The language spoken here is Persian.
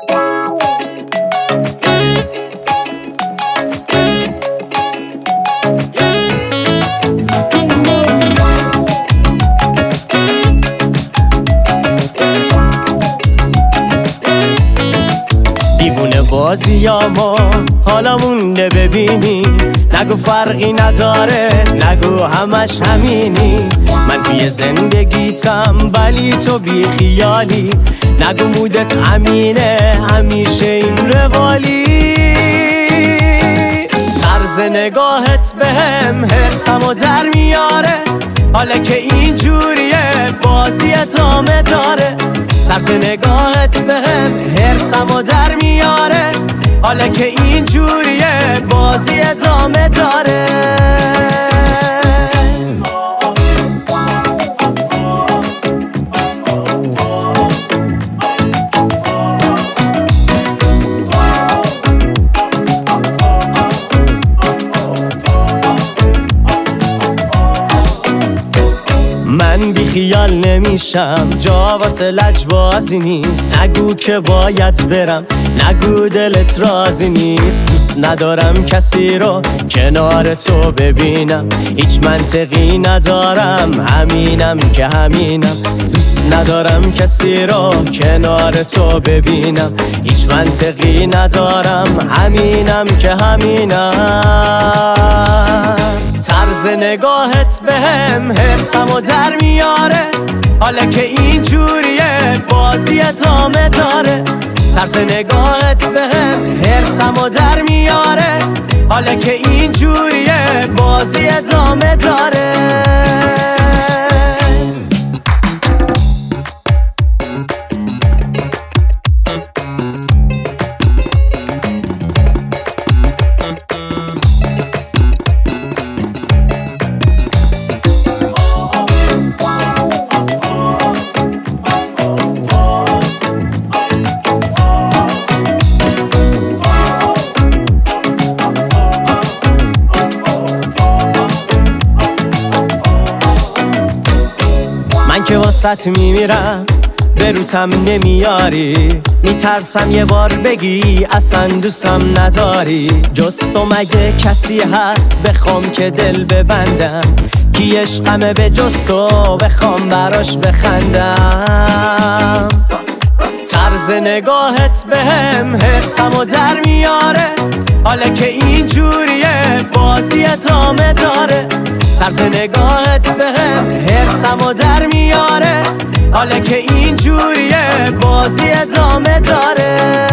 بازیامو حالا مونده ببینی، نگو فرقی نداره، نگو همش همینی. من توی زندگیتم ولی تو بی خیالی، نگو مودت همینه همیشه این روالی. طرز نگاهت بهم حرصمو در میاره، حالا که اینجوریه بازی ادامه داره. طرز نگاهت بهم حرصمو در میاره، حالا که اینجوریه بازی ادامه داره. من بی خیال نمیشم، جا واسه لجبازی نیست. نگو که باید برم، نگو دلت راضی نیست. دوست ندارم کسی رو کنار تو ببینم، هیچ منطقی ندارم، همینم که همینم. دوست ندارم کسی رو کنار تو ببینم، هیچ منطقی ندارم، همینم که همینم. طرز نگاهت بهم حرصمو در میاره، حالا که اینجوریه بازی ادامه داره. طرز نگاهت بهم حرصمو در میاره، حالا که اینجوریه بازی ادامه داره. من که واسط میمیرم به روتم نمیاری، میترسم یه بار بگی اصلا دوستم نداری. جز تو مگه کسی هست بخوام که دل ببندم، کی عشقمه به جز تو بخوام براش بخندم. طرز نگاهت بهم حرصمو در میاره، حالا که اینجوریه بازی ادامه داره. طرز نگاهت بهم حرصمو در میاره، حالا که اینجوریه بازی ادامه داره.